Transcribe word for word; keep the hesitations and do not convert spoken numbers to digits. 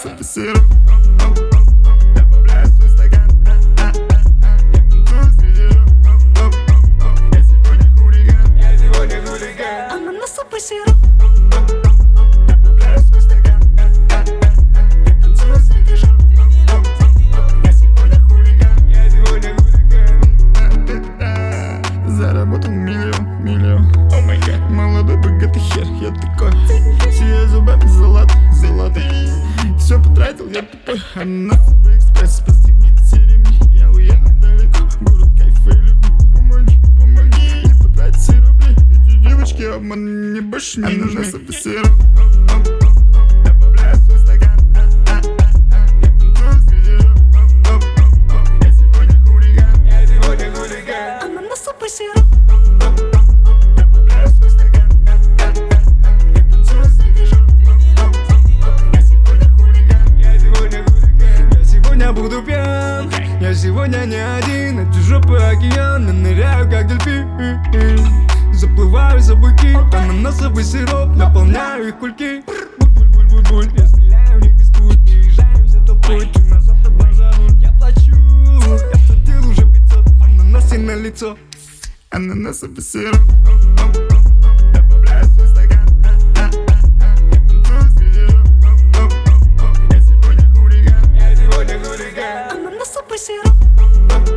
ананасовый сироп. Добавляю в свой стакан. Я танцую среди жоп. Я сегодня хулиган. Я сегодня хулиган. Ананасовый сироп. Добавляю в свой стакан. Я танцую среди жоп. Я сегодня хулиган. Я сегодня хулиган. Заработал миллион, миллион. О май гад. Молодой богатый хер, я такой. Сияю зубами золотый, золотый. Все потратил, я тупой. Ананасовый экспресс, пристегните ремни. Я уеду далеко, город кайфа и любви. Помоги, помоги, не потратить все рубли. Эти девочки обман мне больше не нужны. Ананасовый сироп. Добавляю в свой стакан. Я танцую среди жоп. Я сегодня хулиган. Я сегодня хулиган. Ананасовый сироп. Добавляю в свой стакан. Я танцую среди жоп. Я сегодня хулиган. Я сегодня хулиган. Я сегодня буду пьян, я сегодня не один. Эти жопы океаны, ныряю как дельфин. Заплываю за буки, ананасовый сироп, наполняю их кульки. Буль-буль-буль-буль, я стреляю в них без пуль. Приезжаем все толпой, ты назад обмазанут. Я плачу, я платил уже пятьсот, ананасы на лицо. Ананасовый сироп. Добавляю в свой стакан. Я танцую среди жоп. Я сегодня хулиган. Я сегодня хулиган. Ананасовый сироп.